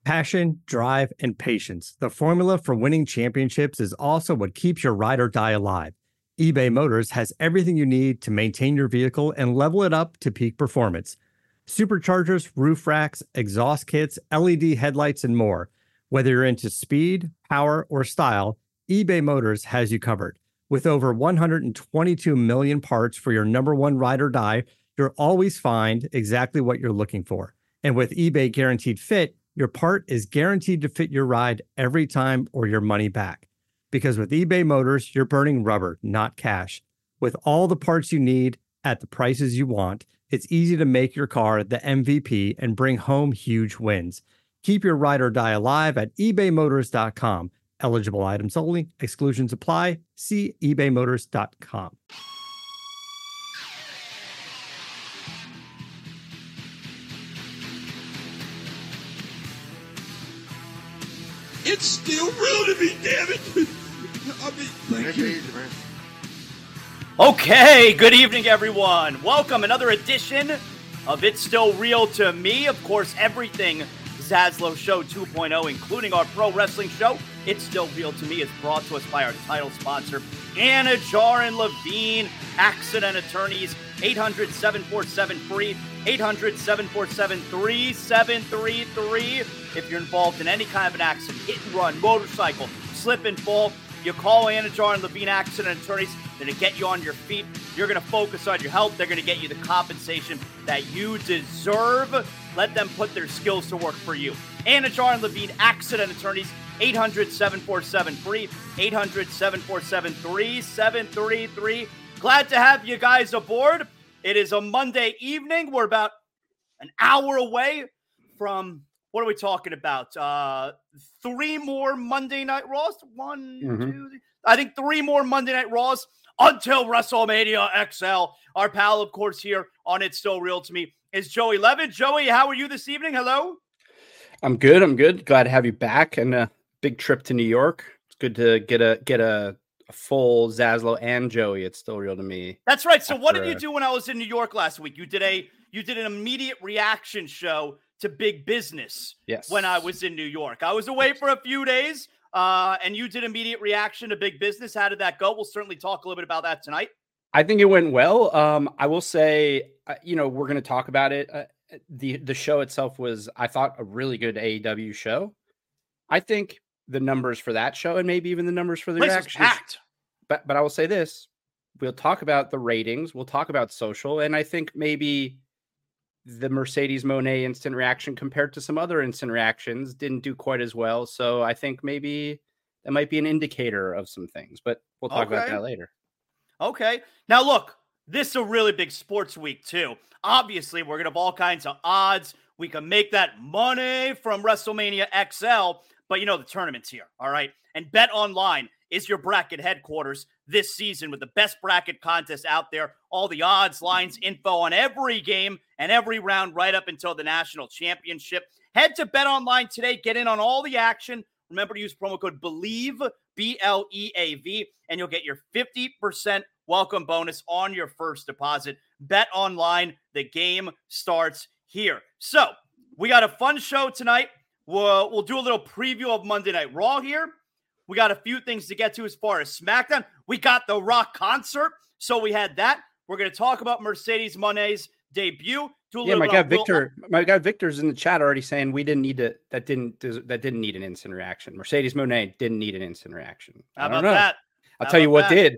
Passion, drive, and patience. The formula for winning championships is also what keeps your ride or die alive. eBay Motors has everything you need to maintain your vehicle and level it up to peak performance. Superchargers, roof racks, exhaust kits, LED headlights, and more. Whether you're into speed, power, or style, eBay Motors has you covered. With over 122 million parts for your number one ride or die, you'll always find exactly what you're looking for. And with eBay Guaranteed Fit, your part is guaranteed to fit your ride every time or your money back. Because with eBay Motors, you're burning rubber, not cash. With all the parts you need at the prices you want, it's easy to make your car the MVP and bring home huge wins. Keep your ride or die alive at ebaymotors.com. Eligible items only. Exclusions apply. See ebaymotors.com. It's still real to me, damn it. I mean, thank you. Okay, good evening, everyone. Welcome, another edition of It's Still Real to Me. Of course, everything Zaslow Show 2.0, including our pro wrestling show, It's Still Real to Me, is brought to us by our title sponsor, Anajar and Levine, Accident Attorneys, 800-747-FREE, 800-747-3733. If you're involved in any kind of an accident, hit and run, motorcycle, slip and fall, you call Anajar and Levine Accident Attorneys. They're going to get you on your feet. You're going to focus on your health. They're going to get you the compensation that you deserve. Let them put their skills to work for you. Anajar and Levine Accident Attorneys, 800-747-FREE, 800-747-3733. Glad to have you guys aboard. It is a Monday evening. We're about an hour away from, what are we talking about? 3 more Monday Night Raws? Two, I think 3 more Monday Night Raws until WrestleMania XL. Our pal, of course, here on It's Still Real to Me is Joey Levitt. Joey, how are you this evening? Hello. I'm good. Glad to have you back, and a big trip to New York. It's good to get a full Zaslow and Joey. It's Still Real to Me. That's right. So what did you do when I was in New York last week? You did an immediate reaction show to Big Business. Yes. When I was in New York. I was away for a few days, and you did immediate reaction to Big Business. How did that go? We'll certainly talk a little bit about that tonight. I think it went well. I will say, we're going to talk about it. The show itself was, I thought, a really good AEW show. I think the numbers for that show, and maybe even the numbers for the reactions, but I will say this: we'll talk about the ratings, we'll talk about social, and I think maybe the Mercedes Moné instant reaction compared to some other instant reactions didn't do quite as well. So I think maybe that might be an indicator of some things, but we'll talk about that later. Okay. Now, look, this is a really big sports week, too. Obviously, we're going to have all kinds of odds. We can make that money from WrestleMania XL, but the tournament's here, all right? And Bet Online is your bracket headquarters this season with the best bracket contest out there. All the odds, lines, info on every game and every round right up until the national championship. Head to Bet Online today. Get in on all the action. Remember to use promo code BELIEVE, BLEAV, and you'll get your 50% welcome bonus on your first deposit. Bet Online, the game starts here. So we got a fun show tonight. We'll do a little preview of Monday Night Raw here. We got a few things to get to as far as SmackDown. We got the Rock concert, so we had that. We're going to talk about Mercedes Moné's debut. My guy Victor's in the chat already saying we didn't need to. That didn't need an instant reaction. Mercedes Moné didn't need an instant reaction. How about that? I'll tell you what did,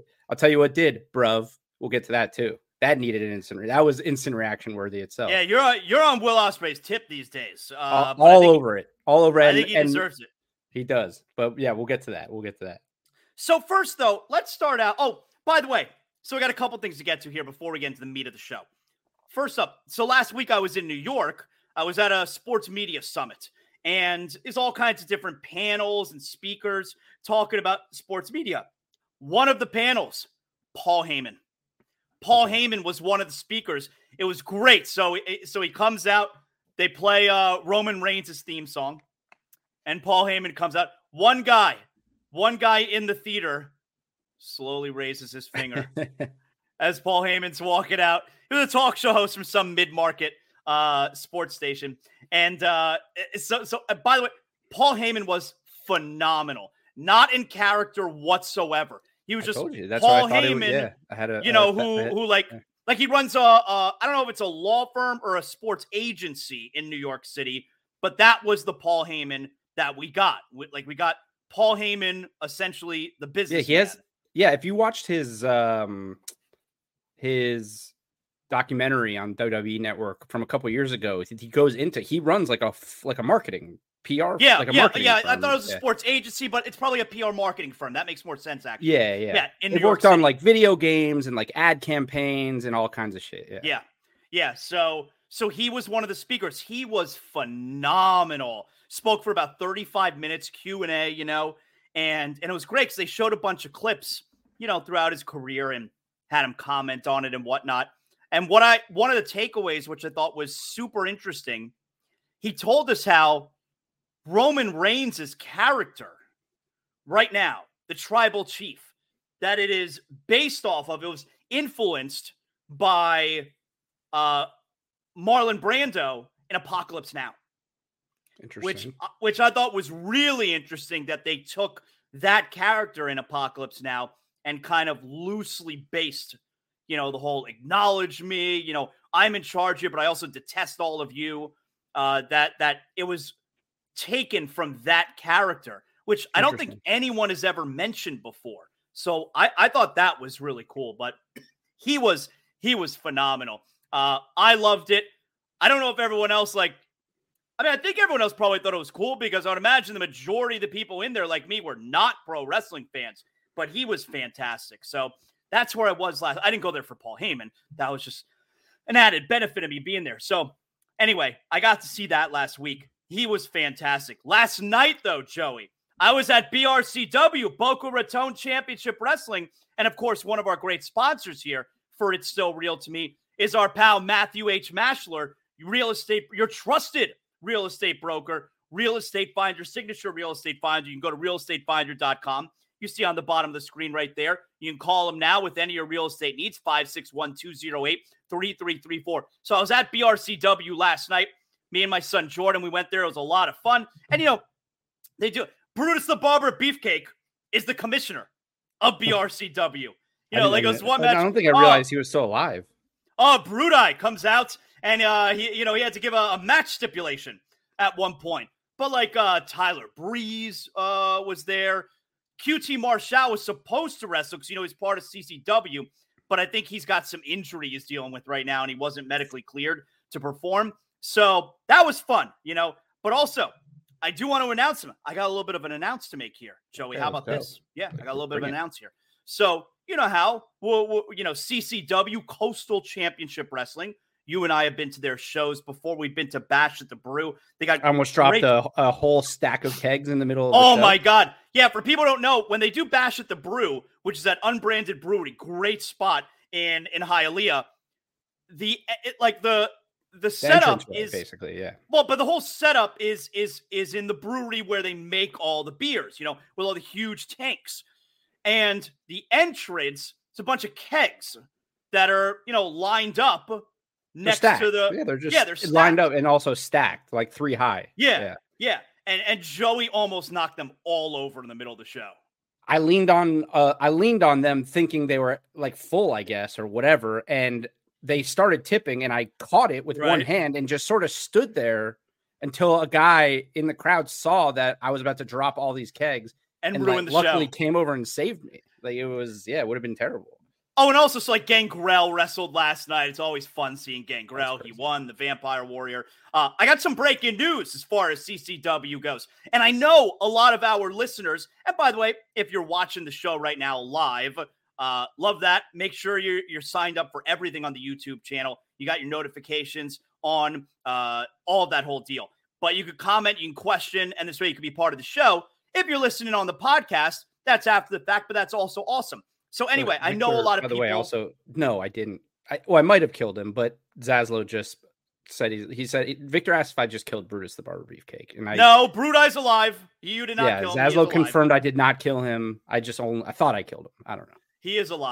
bruv. We'll get to that too. That needed an instant. That was instant reaction worthy itself. Yeah, you're on Will Ospreay's tip these days. All over it. I think he deserves it. He does. But yeah, we'll get to that. So first, though, let's start out. Oh, by the way, so we got a couple things to get to here before we get into the meat of the show. First up, so last week I was in New York. I was at a sports media summit, and it's all kinds of different panels and speakers talking about sports media. One of the panels, Paul Heyman. Paul Heyman was one of the speakers. It was great. So he comes out. They play Roman Reigns' theme song. And Paul Heyman comes out. One guy in the theater slowly raises his finger as Paul Heyman's walking out. He was a talk show host from some mid-market sports station. And so by the way, Paul Heyman was phenomenal, not in character whatsoever. He was just Paul Heyman, who he runs I don't know if it's a law firm or a sports agency in New York City, but that was the Paul Heyman that we got. We got Paul Heyman, essentially the business. Yeah, if you watched his documentary on WWE Network from a couple years ago, he runs like a marketing PR. Yeah. Like a marketing firm. I thought it was a sports agency, but it's probably a PR marketing firm. That makes more sense, actually. Yeah. In It worked on like video games and like ad campaigns and all kinds of shit. Yeah. So he was one of the speakers. He was phenomenal. Spoke for about 35 minutes, Q&A, and it was great because they showed a bunch of clips, throughout his career and had him comment on it and whatnot. And one of the takeaways, which I thought was super interesting, he told us how Roman Reigns' character right now, the tribal chief, that it is based off of, it was influenced by Marlon Brando in Apocalypse Now. Interesting. Which I thought was really interesting, that they took that character in Apocalypse Now and kind of loosely based, the whole acknowledge me, I'm in charge here, but I also detest all of you. That it was taken from that character, which I don't think anyone has ever mentioned before. So I thought that was really cool, but he was phenomenal. I loved it. I don't know if everyone else I think everyone else probably thought it was cool, because I would imagine the majority of the people in there, like me, were not pro wrestling fans, but he was fantastic. So that's where I was last. I didn't go there for Paul Heyman. That was just an added benefit of me being there. So anyway, I got to see that last week. He was fantastic. Last night, though, Joey, I was at BRCW, Boca Raton Championship Wrestling. And of course, one of our great sponsors here for It's Still Real to Me is our pal Matthew H. Mashler, your trusted real estate broker, Real Estate Finder, signature Real Estate Finder. You can go to realestatefinder.com. You see on the bottom of the screen right there. You can call him now with any of your real estate needs, 561-208-3334. So I was at BRCW last night. Me and my son Jordan, we went there. It was a lot of fun. And, they do. Brutus the Barber Beefcake is the commissioner of BRCW. It was one match. I don't think I realized he was still alive. Brudai comes out, and he had to give a match stipulation at one point. But Tyler Breeze was there. QT Marshall was supposed to wrestle because he's part of CCW, but I think he's got some injury he's dealing with right now, and he wasn't medically cleared to perform. So that was fun, But also, I do want to announce him. I got a little bit of an announce to make here, Joey. How about this? Yeah, I got a little bit of an announce here. So you know how CCW, Coastal Championship Wrestling. You and I have been to their shows before. We've been to Bash at the Brew. They got I almost dropped a whole stack of kegs in the middle of the show. My God. Yeah, for people who don't know, when they do Bash at the Brew, which is that unbranded brewery, great spot in Hialeah, the setup is basically, yeah. Well, but the whole setup is in the brewery where they make all the beers, with all the huge tanks. And the entrance, it's a bunch of kegs that are, lined up next to the they're lined up and also stacked like 3 high. Yeah. And Joey almost knocked them all over in the middle of the show. I leaned on them thinking they were like full, I guess, or whatever, and they started tipping, and I caught it with one hand and just sort of stood there until a guy in the crowd saw that I was about to drop all these kegs and ruin the show. Luckily came over and saved me. It would have been terrible. Oh, and also, Gangrel wrestled last night. It's always fun seeing Gangrel. He won the Vampire Warrior. I got some breaking news as far as CCW goes. And I know a lot of our listeners, and by the way, if you're watching the show right now live, love that. Make sure you're signed up for everything on the YouTube channel. You got your notifications on all of that whole deal. But you can comment, you can question, and this way you can be part of the show. If you're listening on the podcast, that's after the fact, but that's also awesome. So anyway, Victor, I know a lot of people. By the way, also, no, I didn't. I might have killed him, but Zaslow just said he said Victor asked if I just killed Brutus the Barber Beefcake, and no, Brudai's alive. You did not kill him. Zaslow confirmed I did not kill him. I thought I killed him. I don't know. He is alive.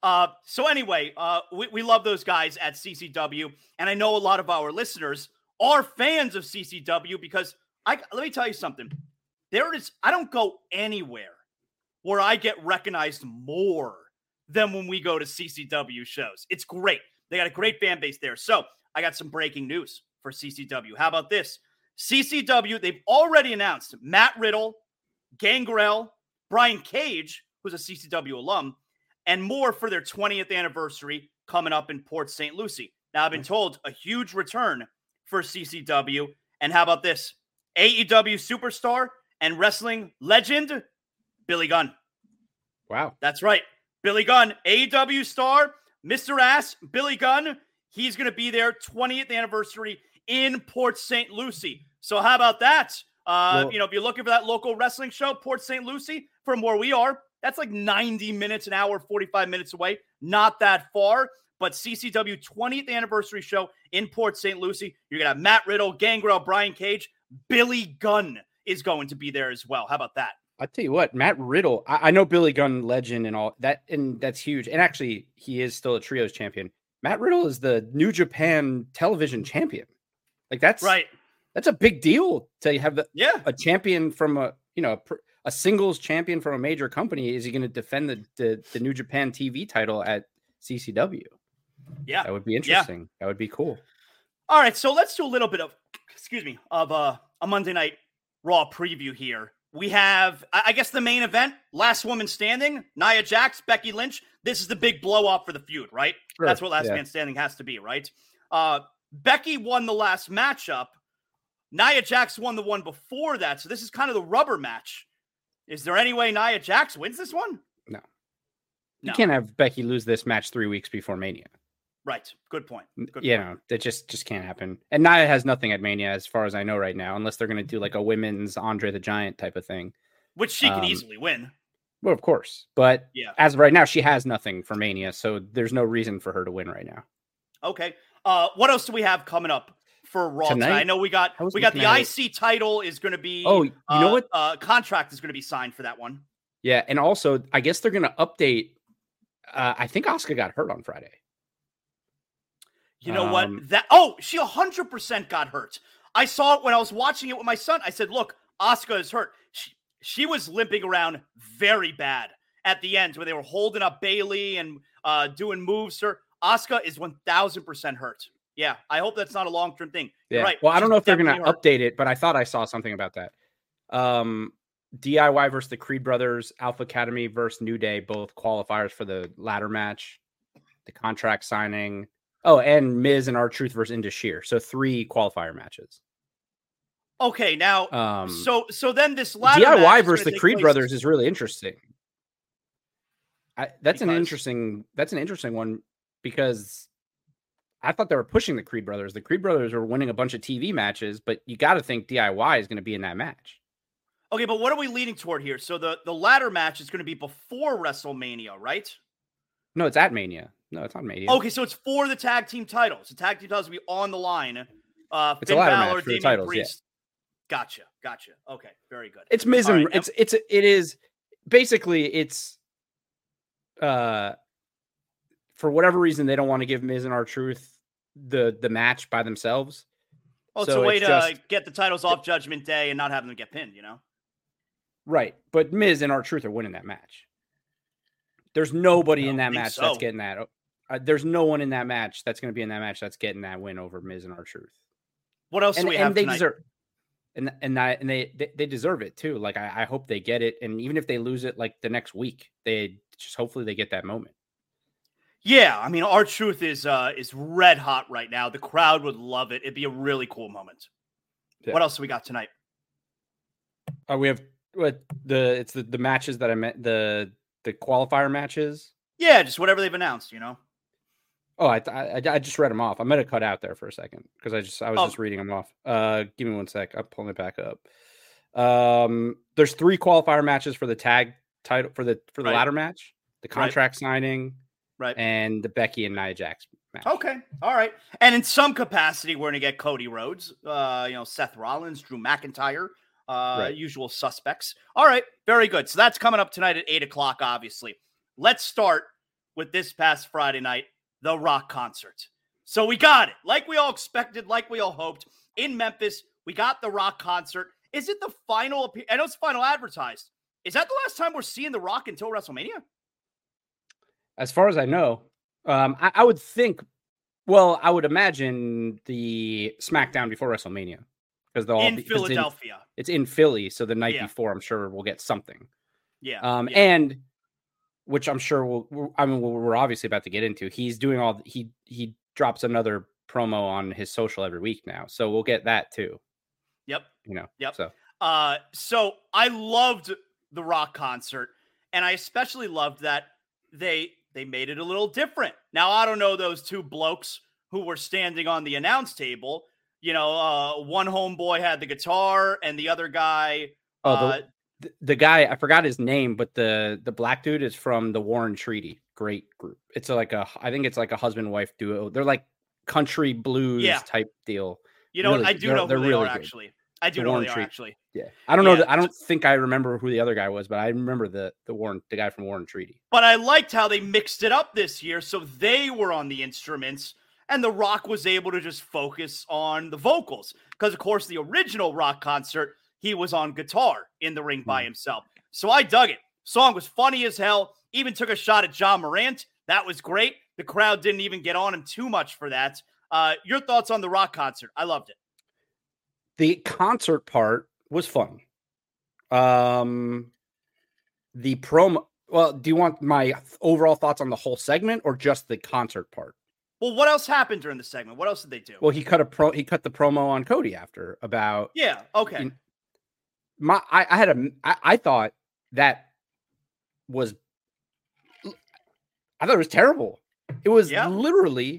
So anyway, we love those guys at CCW. And I know a lot of our listeners are fans of CCW because let me tell you something. I don't go anywhere where I get recognized more than when we go to CCW shows. It's great. They got a great fan base there. So I got some breaking news for CCW. How about this? CCW, they've already announced Matt Riddle, Gangrel, Brian Cage, who's a CCW alum, and more for their 20th anniversary coming up in Port St. Lucie. Now, I've been told a huge return for CCW. And how about this? AEW superstar and wrestling legend, Billy Gunn. Wow. That's right. Billy Gunn, AEW star, Mr. Ass, Billy Gunn. He's going to be there 20th anniversary in Port St. Lucie. So how about that? If you're looking for that local wrestling show, Port St. Lucie, from where we are, that's like 90 minutes, an hour, 45 minutes away. Not that far. But CCW 20th anniversary show in Port St. Lucie. You're going to have Matt Riddle, Gangrel, Brian Cage. Billy Gunn is going to be there as well. How about that? I'll tell you what, Matt Riddle, I know Billy Gunn legend and all that, and that's huge. And actually, he is still a trios champion. Matt Riddle is the New Japan television champion. Like that's right. That's a big deal to have a champion from a singles champion from a major company. Is he going to defend the New Japan TV title at CCW? Yeah, that would be interesting. Yeah. That would be cool. All right, so let's do a little bit of a Monday Night Raw preview here. We have, I guess, the main event, last woman standing, Nia Jax, Becky Lynch. This is the big blow up for the feud, right? Sure. That's what last man standing has to be, right? Becky won the last matchup. Nia Jax won the one before that, so this is kind of the rubber match. Is there any way Nia Jax wins this one? No. You can't have Becky lose this match 3 weeks before Mania. Right. Good point. No, that just can't happen. And Nia has nothing at Mania as far as I know right now, unless they're going to do like a women's Andre the Giant type of thing. Which she can easily win. Well, of course. But as of right now, she has nothing for Mania, so there's no reason for her to win right now. Okay. What else do we have coming up for Raw tonight? I know we got the IC title is going to be... Oh, you know what? Contract is going to be signed for that one. Yeah, and also, I guess they're going to update... I think Asuka got hurt on Friday. You know what? She 100% got hurt. I saw it when I was watching it with my son. I said, look, Asuka is hurt. She was limping around very bad at the end where they were holding up Bayley and doing moves. Asuka is 1,000% hurt. Yeah, I hope that's not a long-term thing. Yeah. Right. Well, I don't know if they're going to update it, but I thought I saw something about that. DIY versus the Creed Brothers, Alpha Academy versus New Day, both qualifiers for the ladder match, the contract signing. Oh, and Miz and R-Truth versus Indus Sher. So 3 qualifier matches. Okay, now, so then this ladder DIY match versus the Creed Brothers is really interesting. That's an interesting one because I thought they were pushing the Creed Brothers. The Creed Brothers were winning a bunch of TV matches, but you got to think DIY is going to be in that match. Okay, but what are we leading toward here? So the ladder match is going to be before WrestleMania, right? No, it's at Mania. No, it's on Mania. Okay, so it's for the tag team titles. The tag team titles will be on the line. It's Finn a ladder Balor, match for the titles, Priest. Yeah. Gotcha. Okay, very good. It's Miz and it is basically it's for whatever reason they don't want to give Miz and R-Truth the match by themselves. Oh, it's a way to get the titles off Judgment Day and not have them get pinned, you know? Right, but Miz and R-Truth are winning that match. There's nobody in that match that's getting that. There's no one in that match that's going to be in that match that's getting that win over Miz and R-Truth. What else do we have tonight? They deserve it too. Like I hope they get it, and even if they lose it, like the next week, hopefully they get that moment. Yeah, I mean, R-Truth is red hot right now. The crowd would love it. It'd be a really cool moment. Yeah. What else do we got tonight? We have the matches that I meant the qualifier matches. Yeah, just whatever they've announced, you know. Oh, I just read them off. I might have cut out there for a second because I was just reading them off. Give me 1 sec. I'm pulling it back up. There's 3 qualifier matches for the tag title for the ladder match, the contract signing, and the Becky and Nia Jax match. Okay, all right. And in some capacity, we're gonna get Cody Rhodes, Seth Rollins, Drew McIntyre, usual suspects. All right, very good. So that's coming up tonight at 8:00. Obviously, let's start with this past Friday night, the Rock concert. So we got it. Like we all expected, like we all hoped. In Memphis, we got the Rock concert. Is it the final? I know it's final advertised. Is that the last time we're seeing the Rock until WrestleMania? As far as I know, I would think. Well, I would imagine the SmackDown before WrestleMania because they'll all in Philadelphia. It's in Philly, so the night before, I'm sure we'll get something. Yeah. And which I'm sure we're obviously about to get into. He's doing all he drops another promo on his social every week now, so we'll get that too. Yep. Yep. So I loved the Rock concert, and I especially loved that they made it a little different. Now, I don't know those two blokes who were standing on the announce table. One homeboy had the guitar, and the other guy. The guy, I forgot his name, but the black dude is from the War and Treaty. Great group. It's I think it's like a husband-wife duo. They're like country blues type deal. I do know who they are, actually. I do know who they are, actually. Yeah. I don't know. I don't think I remember who the other guy was, but I remember the guy from War and Treaty. But I liked how they mixed it up this year. So they were on the instruments, and The Rock was able to just focus on the vocals. Because, of course, the original Rock concert, he was on guitar in the ring by himself. So I dug it. Song was funny as hell. Even took a shot at John Morant. That was great. The crowd didn't even get on him too much for that. Your thoughts on the Rock concert? I loved it. The concert part was fun. The promo. Well, do you want my overall thoughts on the whole segment or just the concert part? Well, what else happened during the segment? What else did they do? Well, he cut the promo on Cody after about. Yeah. Okay. I thought that was. I thought it was terrible. It was literally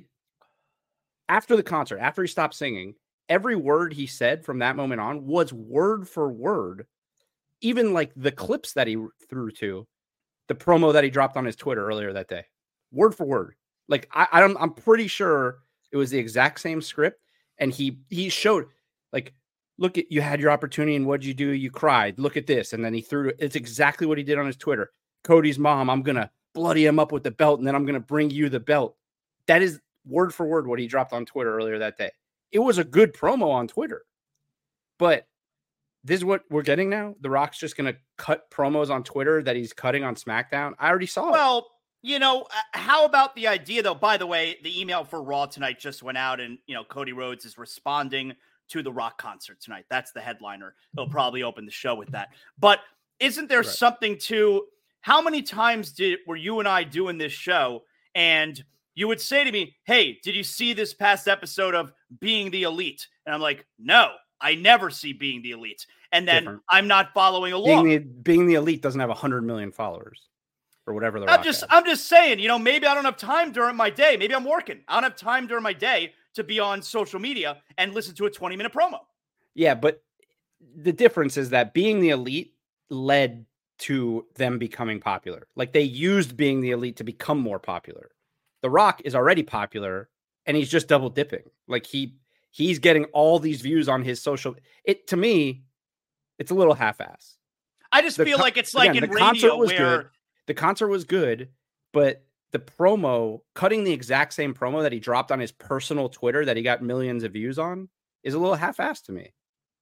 after the concert, after he stopped singing. Every word he said from that moment on was word for word, even like the clips that he threw to the promo that he dropped on his Twitter earlier that day, word for word. Like I'm pretty sure it was the exact same script. And he showed like, look at, you had your opportunity and what'd you do? You cried. Look at this. And then he threw, it's exactly what he did on his Twitter. Cody's mom, I'm going to bloody him up with the belt. And then I'm going to bring you the belt. That is word for word what he dropped on Twitter earlier that day. It was a good promo on Twitter, but this is what we're getting now. The Rock's just going to cut promos on Twitter that he's cutting on SmackDown. I already saw it. Well, how about the idea, though? By the way, the email for Raw tonight just went out, and, Cody Rhodes is responding to the Rock concert tonight. That's the headliner. He'll probably open the show with that. But isn't there something to how many times were you and I doing this show, and you would say to me, hey, did you see this past episode of Being the Elite? And I'm like, no, I never see Being the Elite. And then I'm not following along. Being the Elite doesn't have 100 million followers or whatever. I'm just saying, maybe I don't have time during my day. Maybe I'm working. I don't have time during my day to be on social media and listen to a 20-minute promo. Yeah, but the difference is that Being the Elite led to them becoming popular. Like they used Being the Elite to become more popular. The Rock is already popular and he's just double dipping. Like he's getting all these views on his social. To me, it's a little half-ass. I just feel like it's like in radio where the concert was good, but the promo, cutting the exact same promo that he dropped on his personal Twitter that he got millions of views on, is a little half-assed to me.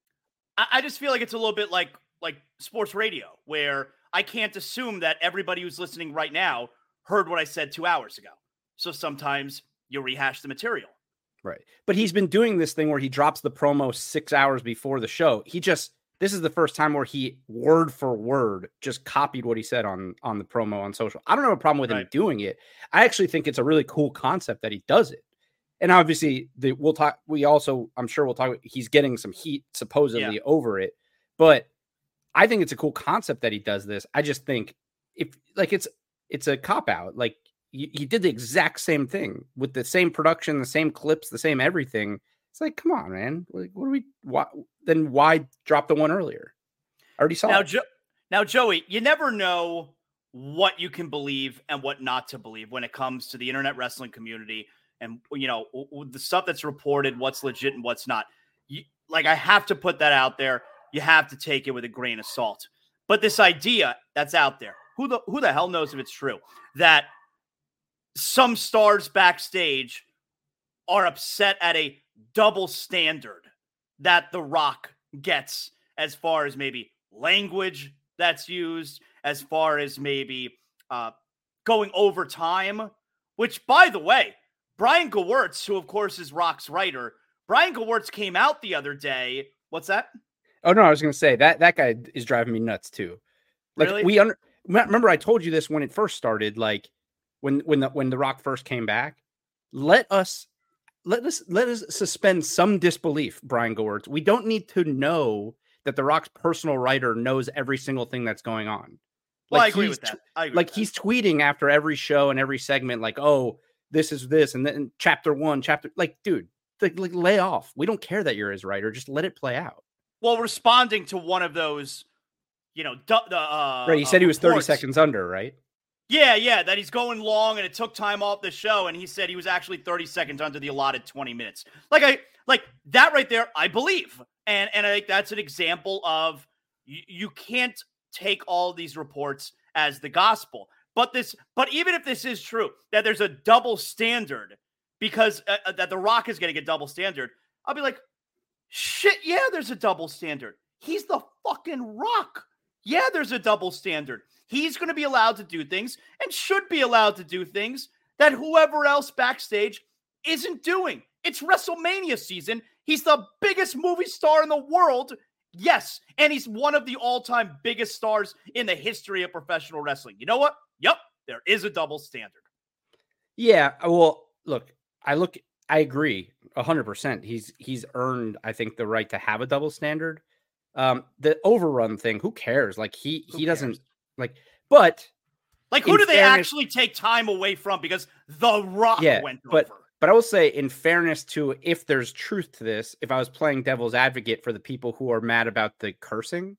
I just feel like it's a little bit like sports radio, where I can't assume that everybody who's listening right now heard what I said 2 hours ago. So sometimes you rehash the material. Right. But he's been doing this thing where he drops the promo 6 hours before the show. This is the first time where he word for word just copied what he said on the promo on social. I don't have a problem with him doing it. I actually think it's a really cool concept that he does it. And obviously I'm sure we'll talk, he's getting some heat supposedly over it, but I think it's a cool concept that he does this. I just think it's a cop out. Like he did the exact same thing with the same production, the same clips, the same everything. It's like, come on, man. Like, why drop the one earlier? I already saw it. Now, Joey, you never know what you can believe and what not to believe when it comes to the internet wrestling community and, the stuff that's reported, what's legit and what's not. I have to put that out there. You have to take it with a grain of salt. But this idea that's out there, who the hell knows if it's true, that some stars backstage are upset at a double standard that The Rock gets as far as maybe language that's used, as far as maybe going over time, which, by the way, Brian Gewirtz, who of course is Rock's writer, Brian Gewirtz came out the other day. What's that? Oh, no, I was going to say that guy is driving me nuts too. Like really? Remember I told you this when it first started, like when the Rock first came back. Let us suspend some disbelief, Brian Gewirtz. We don't need to know that the Rock's personal writer knows every single thing that's going on. Well, I agree with that. He's tweeting after every show and every segment, like, "Oh, this is this," and then chapter 1, like, dude, like lay off. We don't care that you're his writer. Just let it play out. Well, responding to one of those, right. He said he was 30 seconds under, right? Yeah, that he's going long and it took time off the show, and he said he was actually 30 seconds under the allotted 20 minutes. Like that right there, I believe. And I think that's an example of you can't take all these reports as the gospel. But even if this is true, that there's a double standard because that The Rock is getting a double standard, I'll be like, shit, yeah, there's a double standard. He's the fucking Rock. Yeah, there's a double standard. He's going to be allowed to do things and should be allowed to do things that whoever else backstage isn't doing. It's WrestleMania season. He's the biggest movie star in the world. Yes, and he's one of the all-time biggest stars in the history of professional wrestling. You know what? Yep, there is a double standard. Yeah, well, look, I agree 100%. He's earned, I think, the right to have a double standard. The overrun thing, who cares? Like he doesn't like, but like, who do they actually take time away from? Because The Rock went over. But I will say, in fairness to, if there's truth to this, if I was playing devil's advocate for the people who are mad about the cursing,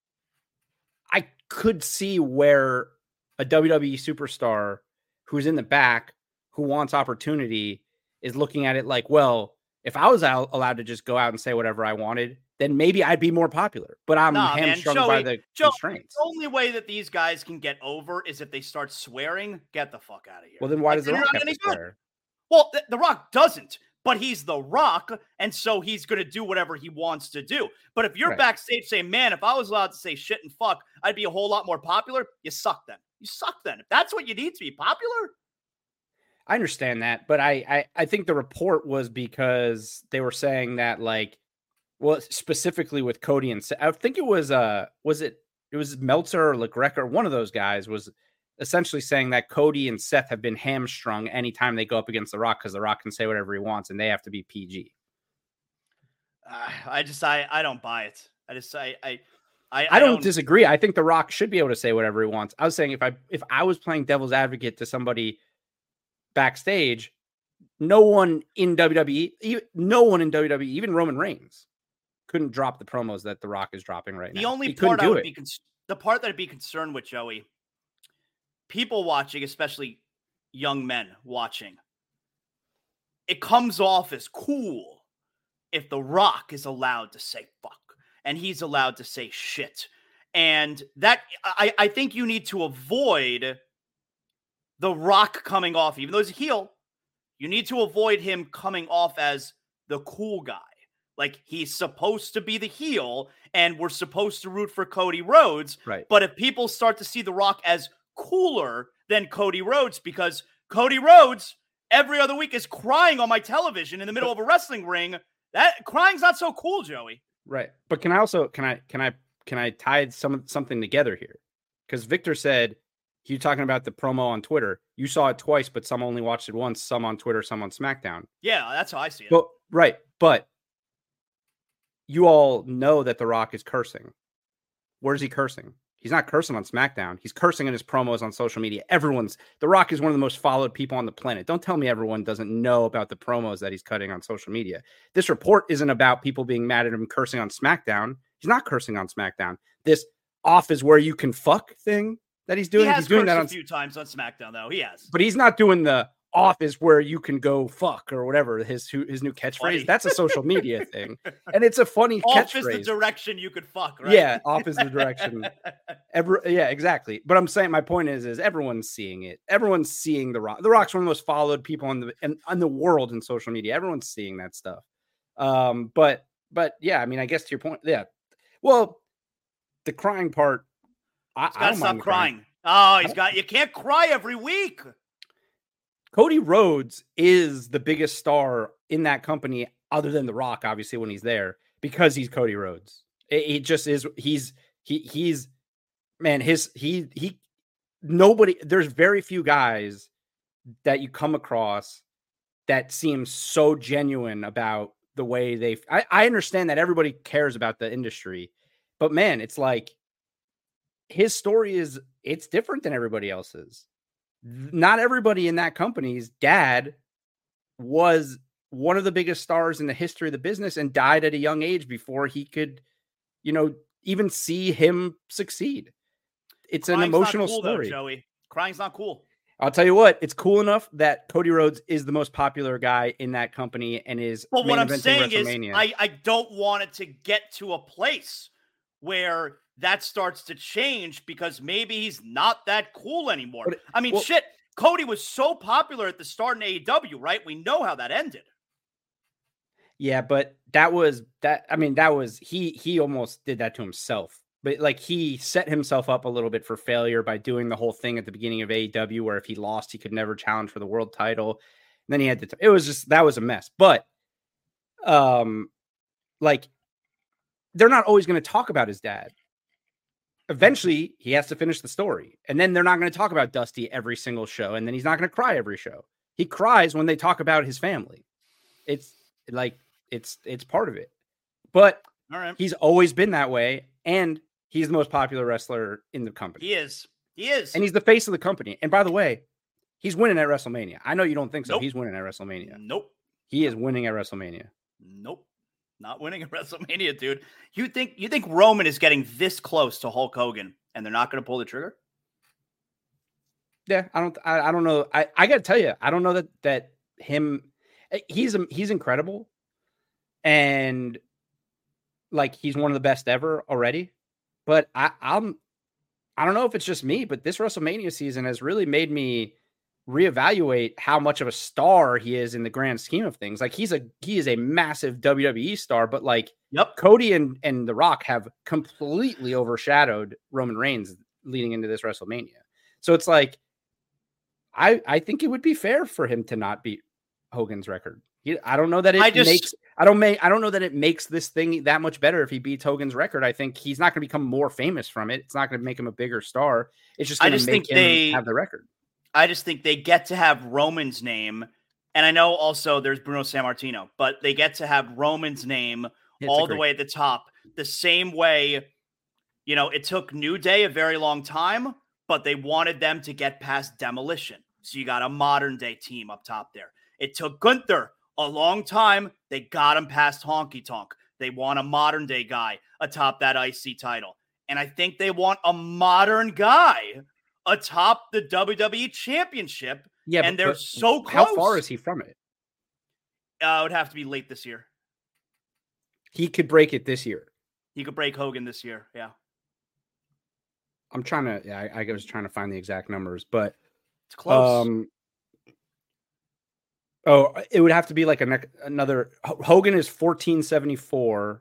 I could see where a WWE superstar who's in the back, who wants opportunity, is looking at it like, well, if I was allowed to just go out and say whatever I wanted, then maybe I'd be more popular. But I'm hamstrung by the constraints. The only way that these guys can get over is if they start swearing. Get the fuck out of here. Well, then why does The Rock have to swear? Well, The Rock doesn't, but he's The Rock, and so he's going to do whatever he wants to do. But if you're backstage saying, man, if I was allowed to say shit and fuck, I'd be a whole lot more popular, you suck then. You suck then. If that's what you need to be popular. I understand that, but I think the report was because they were saying that, like, well, specifically with Cody and Seth, I think it was Meltzer or LaGreca, one of those guys was essentially saying that Cody and Seth have been hamstrung anytime they go up against The Rock because The Rock can say whatever he wants and they have to be PG. I don't buy it. I don't disagree. I think The Rock should be able to say whatever he wants. I was saying if I was playing devil's advocate to somebody backstage, no one in WWE, even Roman Reigns, couldn't drop the promos that The Rock is dropping right now. The only part I would be the part that I'd be concerned with, Joey, people watching, especially young men watching, it comes off as cool if The Rock is allowed to say fuck and he's allowed to say shit. And that I think you need to avoid The Rock coming off, even though he's a heel, you need to avoid him coming off as the cool guy. Like, he's supposed to be the heel, and we're supposed to root for Cody Rhodes. Right. But if people start to see The Rock as cooler than Cody Rhodes, because Cody Rhodes every other week is crying on my television in the middle of a wrestling ring, that crying's not so cool, Joey. Right. But can I tie something together here? Because Victor said, you talking about the promo on Twitter, you saw it twice, but some only watched it once, some on Twitter, some on SmackDown. Yeah, that's how I see it. Well, right. But you all know that The Rock is cursing. Where's he cursing? He's not cursing on SmackDown. He's cursing in his promos on social media. The Rock is one of the most followed people on the planet. Don't tell me everyone doesn't know about the promos that he's cutting on social media. This report isn't about people being mad at him cursing on SmackDown. He's not cursing on SmackDown. This off is where you can fuck thing that he's doing. He's doing that a few times on SmackDown, though. He has. But he's not doing the off is where you can go fuck or whatever his new catchphrase. Funny. That's a social media thing, and it's a funny off catchphrase. Is the direction you could fuck, right? Yeah, off is the direction. Yeah, exactly. But I'm saying my point is everyone's seeing it. Everyone's seeing The Rock. The Rock's one of the most followed people in the world in social media. Everyone's seeing that stuff. But yeah, I mean, I guess to your point, yeah. Well, the crying part. He's got to stop crying. Oh, you can't cry every week. Cody Rhodes is the biggest star in that company, other than The Rock, obviously, when he's there, because he's Cody Rhodes. He just is. Nobody, there's very few guys that you come across that seem so genuine about the way I understand that everybody cares about the industry, but man, it's like his story it's different than everybody else's. Not everybody in that company's dad was one of the biggest stars in the history of the business and died at a young age before he could, even see him succeed. It's an emotional story. Though, Joey. Crying's not cool. I'll tell you what, it's cool enough that Cody Rhodes is the most popular guy in that company and is. Well, what I'm saying is I don't want it to get to a place where that starts to change because maybe he's not that cool anymore. Shit. Cody was so popular at the start in AEW, right? We know how that ended. Yeah, but he almost did that to himself. But like he set himself up a little bit for failure by doing the whole thing at the beginning of AEW where if he lost, he could never challenge for the world title. And then he had that was a mess. But they're not always going to talk about his dad. Eventually, he has to finish the story. And then they're not going to talk about Dusty every single show. And then he's not going to cry every show. He cries when they talk about his family. It's part of it. But all right. He's always been that way. And he's the most popular wrestler in the company. He is. And he's the face of the company. And by the way, he's winning at WrestleMania. I know you don't think so. Nope. He's winning at WrestleMania. Nope. He is winning at WrestleMania. Nope. Not winning at WrestleMania, dude. You think Roman is getting this close to Hulk Hogan and they're not going to pull the trigger? Yeah, I don't know. I got to tell you, I don't know that he's incredible. And like he's one of the best ever already. But I don't know if it's just me, but this WrestleMania season has really made me reevaluate how much of a star he is in the grand scheme of things. Like he is a massive WWE star, but like Cody and The Rock have completely overshadowed Roman Reigns leading into this WrestleMania. So it's like, I think it would be fair for him to not beat Hogan's record. I don't know that I don't know that it makes this thing that much better if he beats Hogan's record. I think he's not going to become more famous from it. It's not going to make him a bigger star. It's just going to make him have the record. I just think they get to have Roman's name. And I know also there's Bruno Sammartino, but they get to have Roman's name the way at the top. The same way, it took New Day a very long time, but they wanted them to get past Demolition. So you got a modern day team up top there. It took Gunther a long time. They got him past Honky Tonk. They want a modern day guy atop that IC title. And I think they want a modern guy atop the WWE Championship. Yeah, and they're so close. How far is he from it? It would have to be late this year. He could break it this year. He could break Hogan this year. Yeah. I'm trying to. Yeah, I was trying to find the exact numbers, but it's close. It would have to be like another. Hogan is 1474,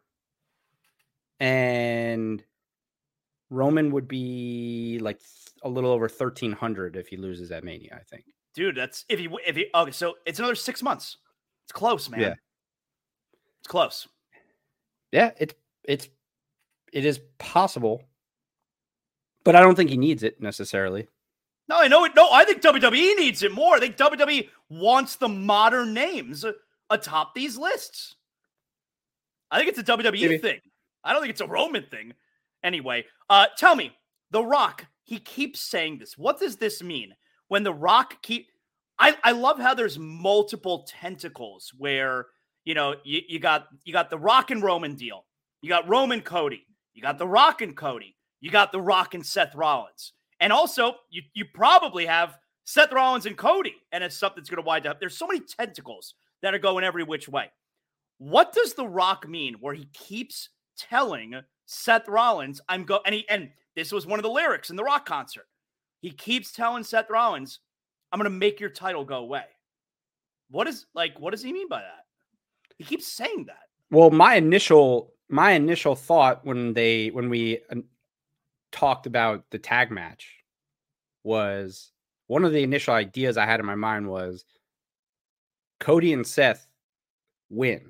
and Roman would be like a little over 1300 if he loses at Mania, I think. Dude, that's if he okay, so it's another 6 months. It's close, man. Yeah. It's close. Yeah, it is possible. But I don't think he needs it necessarily. No, I know it. No, I think WWE needs it more. I think WWE wants the modern names atop these lists. I think it's a WWE thing. I don't think it's a Roman thing. Anyway, tell me, The Rock, he keeps saying this. What does this mean? When The Rock I love how there's multiple tentacles where, you got The Rock and Roman deal. You got Roman Cody. You got The Rock and Cody. You got The Rock and Seth Rollins. And also, you probably have Seth Rollins and Cody, and it's something that's going to wind up. There's so many tentacles that are going every which way. What does The Rock mean where he keeps telling Seth Rollins, and this was one of the lyrics in the Rock concert. He keeps telling Seth Rollins, I'm going to make your title go away. What does he mean by that? He keeps saying that. Well, my initial thought when we talked about the tag match was, one of the initial ideas I had in my mind was Cody and Seth win.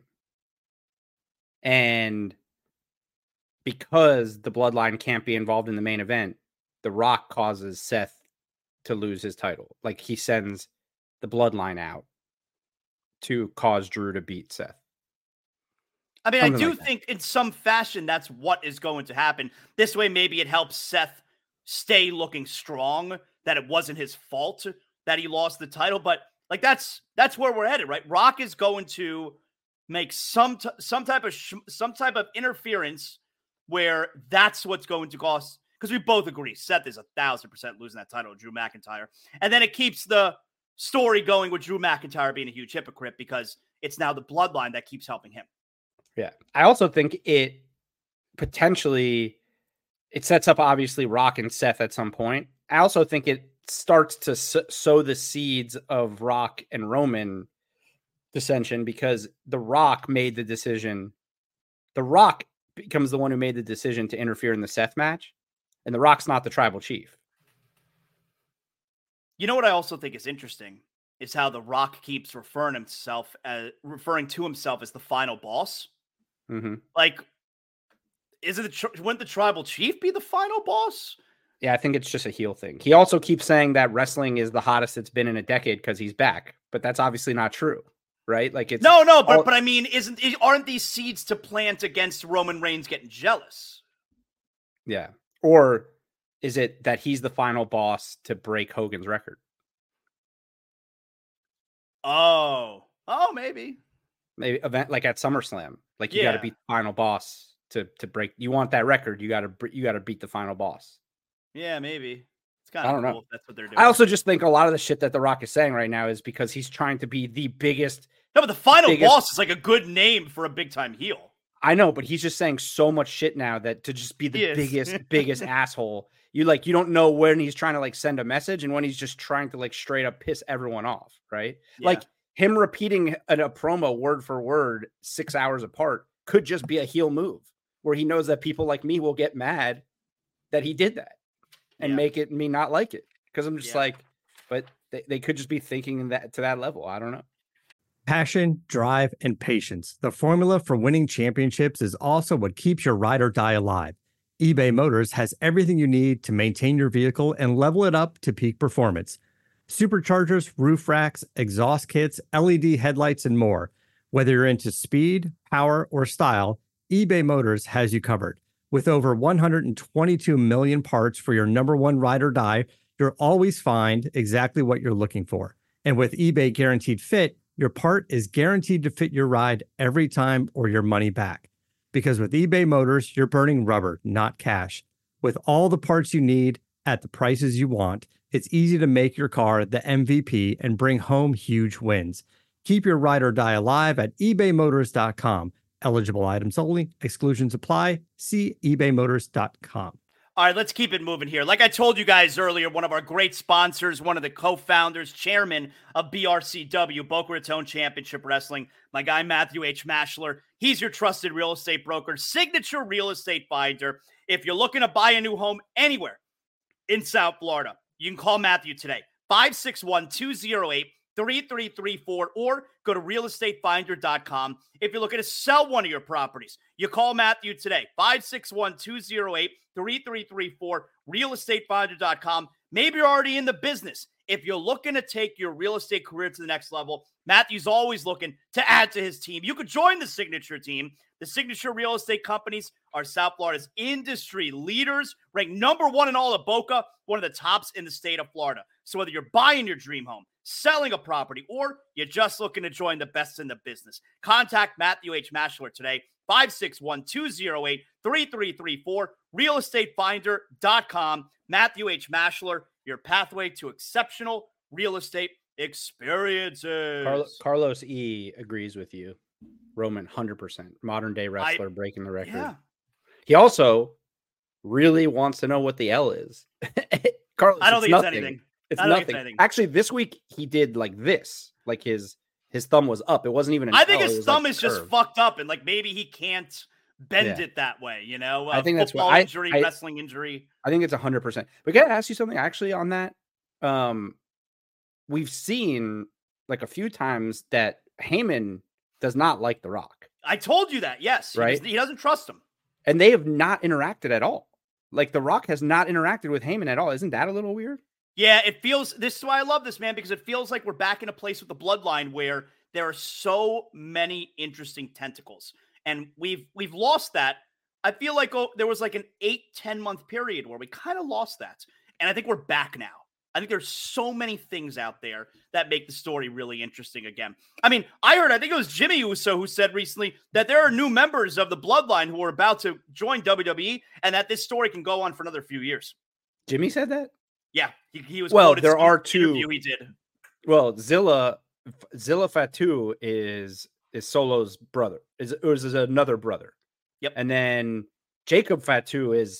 And because the bloodline can't be involved in the main event, The Rock causes Seth to lose his title. Like, he sends the bloodline out to cause Drew to beat Seth. I mean, I do think in some fashion that's what is going to happen. This way, maybe it helps Seth stay looking strong, that it wasn't his fault that he lost the title. But like, that's where we're headed, right? Rock is going to make some type of interference where that's what's going to cost. Because we both agree Seth is 1,000% losing that title to Drew McIntyre, and then it keeps the story going with Drew McIntyre being a huge hypocrite because it's now the bloodline that keeps helping him. Yeah. I also think it potentially, it sets up obviously Rock and Seth at some point. I also think it starts to sow the seeds of Rock and Roman dissension, because The Rock made the decision. The Rock becomes the one who made the decision to interfere in the Seth match, and The Rock's not the tribal chief. You know what I also think is interesting is how The Rock keeps referring to himself as the final boss. Mm-hmm. Like, wouldn't the tribal chief be the final boss? Yeah, I think it's just a heel thing. He also keeps saying that wrestling is the hottest it's been in a decade because he's back, but that's obviously not true, right? Like, it's but I mean, aren't these seeds to plant against Roman Reigns getting jealous? Yeah. Or is it that he's the final boss to break Hogan's record? Oh, maybe event like at SummerSlam, like you got to beat the final boss to break. You want that record, you got to beat the final boss. Yeah, maybe. It's kind of cool know. if that's what they're doing. I also just think a lot of the shit that The Rock is saying right now is because he's trying to be the biggest. No, but the final boss is like a good name for a big time heel. I know, but he's just saying so much shit now that to just be the biggest asshole. You don't know when he's trying to like send a message and when he's just trying to like straight up piss everyone off, right? Yeah. Like him repeating a promo word for word 6 hours apart could just be a heel move where he knows that people like me will get mad that he did that and make it me not like it. Because I'm just but they could just be thinking that to that level. I don't know. Passion, drive, and patience. The formula for winning championships is also what keeps your ride or die alive. eBay Motors has everything you need to maintain your vehicle and level it up to peak performance. Superchargers, roof racks, exhaust kits, LED headlights, and more. Whether you're into speed, power, or style, eBay Motors has you covered. With over 122 million parts for your number one ride or die, you'll always find exactly what you're looking for. And with eBay Guaranteed Fit, your part is guaranteed to fit your ride every time or your money back. Because with eBay Motors, you're burning rubber, not cash. With all the parts you need at the prices you want, it's easy to make your car the MVP and bring home huge wins. Keep your ride or die alive at ebaymotors.com. Eligible items only. Exclusions apply. See ebaymotors.com. All right, let's keep it moving here. Like I told you guys earlier, one of our great sponsors, one of the co-founders, chairman of BRCW, Boca Raton Championship Wrestling, my guy Matthew H. Mashler. He's your trusted real estate broker, signature real estate finder. If you're looking to buy a new home anywhere in South Florida, you can call Matthew today, 561-208-3334, or go to realestatefinder.com. If you're looking to sell one of your properties, you call Matthew today, 561-208-3334, realestatefinder.com. Maybe you're already in the business. If you're looking to take your real estate career to the next level, Matthew's always looking to add to his team. You could join the Signature team. The Signature real estate companies are South Florida's industry leaders, ranked number one in all of Boca, one of the tops in the state of Florida. So whether you're buying your dream home, selling a property, or you're just looking to join the best in the business, contact Matthew H. Mashler today, 561-208-3334, realestatefinder.com. Matthew H. Mashler, your pathway to exceptional real estate experiences. Carlos E agrees with you. Roman, 100%. Modern day wrestler breaking the record. Yeah. He also really wants to know what the L is. Carlos, I don't think nothing. it's anything. It's I don't think nothing. it's anything. Actually, this week he did like this. Like his thumb was up. It wasn't even an I think L, his thumb is just fucked up, and like maybe he can't bend it that way, you know? I think that's football what injury, wrestling injury. I think it's 100%. But can I ask you something actually on that? We've seen like a few times that Heyman does not like The Rock. I told you that, yes. Right? He doesn't trust him. And they have not interacted at all. Like The Rock has not interacted with Heyman at all. Isn't that a little weird? Yeah, it feels, this is why I love this, man, because it feels like we're back in a place with the bloodline where there are so many interesting tentacles. And we've lost that. I feel like there was like an 8-10 month period where we kind of lost that. And I think we're back now. I think there's so many things out there that make the story really interesting again. I mean, I think it was Jimmy Uso who said recently that there are new members of the bloodline who are about to join WWE and that this story can go on for another few years. Jimmy said that? Yeah, he was. Well, there are two. He did. Well, Zilla Fatu is Solo's brother. Is another brother. Yep. And then Jacob Fatu is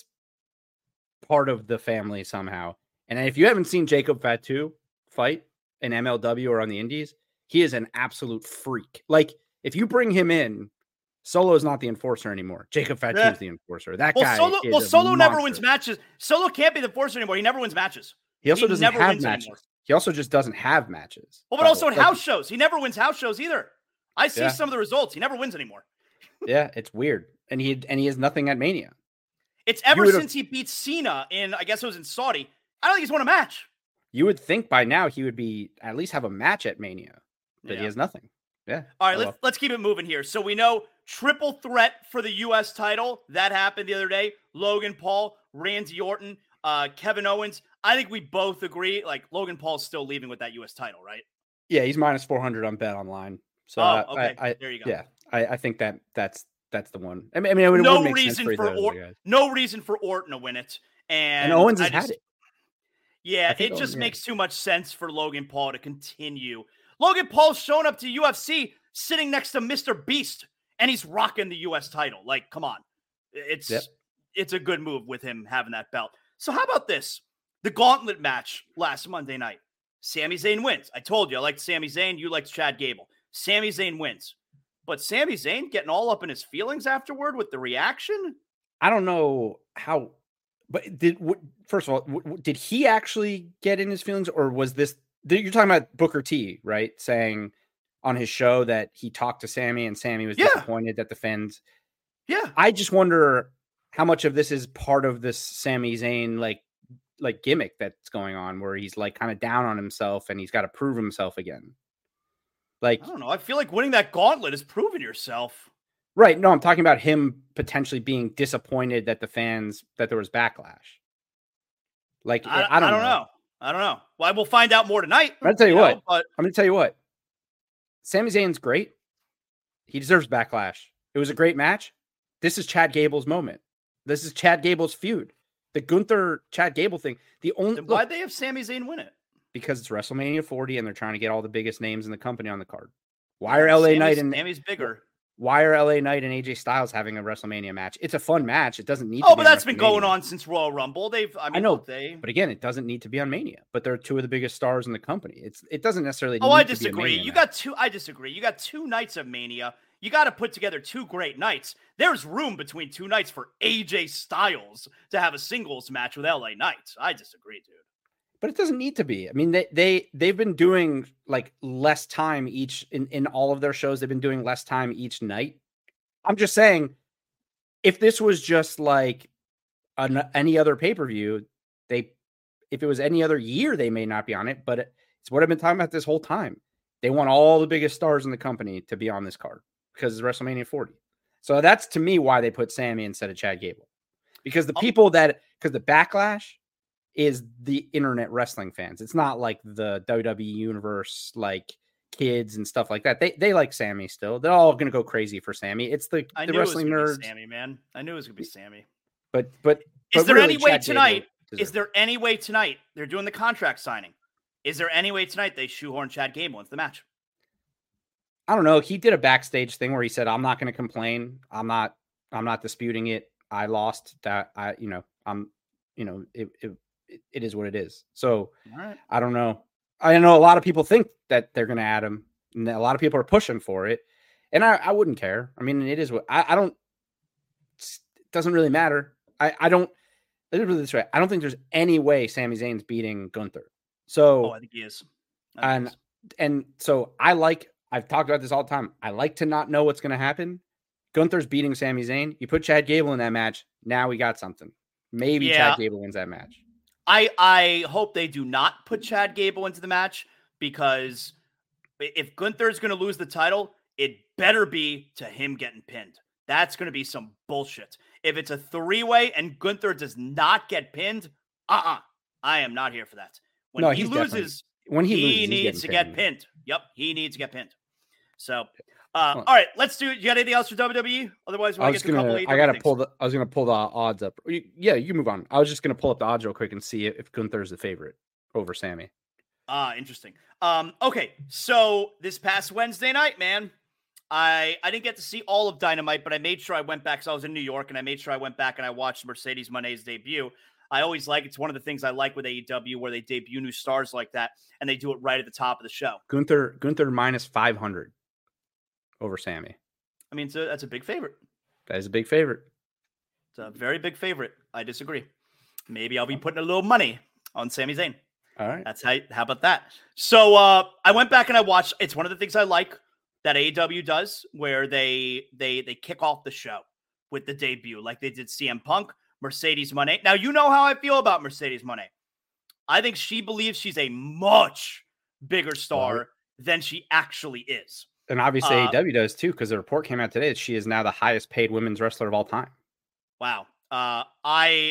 part of the family somehow. And if you haven't seen Jacob Fatu fight in MLW or on the Indies, he is an absolute freak. Like if you bring him in, Solo is not the enforcer anymore. Jacob Fatu is the enforcer. That guy. Solo never wins matches. Solo can't be the enforcer anymore. He never wins matches. He also doesn't have matches. Anymore. He also just doesn't have matches. Well, but also in house shows. He never wins house shows either. I see some of the results. He never wins anymore. Yeah, it's weird. And he has nothing at Mania. It's ever since he beat Cena in, I guess it was in Saudi. I don't think he's won a match. You would think by now he would be at least have a match at Mania, but he has nothing. Yeah. All right, let's keep it moving here. So we know triple threat for the U.S. title. That happened the other day. Logan Paul, Randy Orton, Kevin Owens. I think we both agree, like, Logan Paul's still leaving with that U.S. title, right? Yeah, he's minus 400 on Bet Online. So okay. There you go. Yeah, I think that's the one. I mean, it no reason for Orton to win it, and Owens has had it. Yeah, it just makes too much sense for Logan Paul to continue. Logan Paul's shown up to UFC sitting next to Mr. Beast, and he's rocking the U.S. title. Like, come on. It's a good move with him having that belt. So how about this? The gauntlet match last Monday night. Sami Zayn wins. I told you, I liked Sami Zayn. You liked Chad Gable. Sami Zayn wins. But Sami Zayn getting all up in his feelings afterward with the reaction? I don't know how... But first of all, did he actually get in his feelings, or was this? You're talking about Booker T, right? Saying on his show that he talked to Sammy and Sammy was disappointed that the fans. Yeah, I just wonder how much of this is part of this Sami Zayn like gimmick that's going on, where he's like kind of down on himself and he's got to prove himself again. Like I don't know. I feel like winning that gauntlet is proving yourself. Right. No, I'm talking about him potentially being disappointed that that there was backlash. Like, I don't know. I don't know. Well, we'll find out more tonight. I'm going to tell you what. Sami Zayn's great. He deserves backlash. It was a great match. This is Chad Gable's moment. This is Chad Gable's feud. The Gunther Chad Gable thing. Why'd they have Sami Zayn win it? Because it's WrestleMania 40 and they're trying to get all the biggest names in the company on the card. Why are LA Knight and Sami's bigger? Why are LA Knight and AJ Styles having a WrestleMania match? It's a fun match. It doesn't need to be. Oh, but that's been going on since Royal Rumble. I know. But again, it doesn't need to be on Mania. But they're two of the biggest stars in the company. It doesn't necessarily I disagree. I disagree. You got 2 nights of Mania. You got to put together 2 great nights. There's room between 2 nights for AJ Styles to have a singles match with LA Knight. I disagree, dude. But it doesn't need to be. I mean, they've been doing like less time each in all of their shows. They've been doing less time each night. I'm just saying, if this was just like any other pay-per-view, if it was any other year, they may not be on it, but it's what I've been talking about this whole time. They want all the biggest stars in the company to be on this card because it's WrestleMania 40. So that's to me why they put Sammy instead of Chad Gable, because the backlash is the internet wrestling fans. It's not like the WWE universe, like kids and stuff like that. They like Sammy still. They're all going to go crazy for Sammy. It's the wrestling nerds. Sammy, man. I knew it was going to be Sammy. But is there any way tonight? Is there any way tonight? They're doing the contract signing. Is there any way tonight they shoehorn Chad Gable into the match? I don't know. He did a backstage thing where he said, "I'm not going to complain. I'm not disputing it. I lost that. It is what it is." So Right. I don't know. I know a lot of people think that they're going to add him, and a lot of people are pushing for it. And I wouldn't care. I mean, it is what I don't. It doesn't really matter. I don't. Let me put it this way. I don't think there's any way Sami Zayn's beating Gunther. So I think he is. And so I've talked about this all the time. I like to not know what's going to happen. Gunther's beating Sami Zayn. You put Chad Gable in that match. Now we got something. Maybe Chad Gable wins that match. I hope they do not put Chad Gable into the match, because if Gunther's going to lose the title, it better be to him getting pinned. That's going to be some bullshit. If it's a 3-way and Gunther does not get pinned, I am not here for that. When he loses, he needs to get pinned. Yep, he needs to get pinned. So, all right, let's do it. You got anything else for WWE? Otherwise, we'll get to a couple of I was going to pull the odds up. Yeah, you can move on. I was just going to pull up the odds real quick and see if Gunther's the favorite over Sami. Interesting. Okay, so this past Wednesday night, man, I didn't get to see all of Dynamite, but I made sure I went back, because I was in New York, and I made sure I went back and I watched Mercedes Moné's debut. I always it's one of the things I like with AEW, where they debut new stars like that, and they do it right at the top of the show. Gunther minus 500 over Sami. I mean, that's a big favorite. That is a big favorite. It's a very big favorite. I disagree. Maybe I'll be putting a little money on Sami Zayn. All right. How about that? So I went back and I watched. It's one of the things I like that AEW does, where they kick off the show with the debut, like they did CM Punk, Mercedes Moné. Now, you know how I feel about Mercedes Moné. I think she believes she's a much bigger star than she actually is. And obviously AEW does too, because the report came out today that she is now the highest paid women's wrestler of all time. Wow. I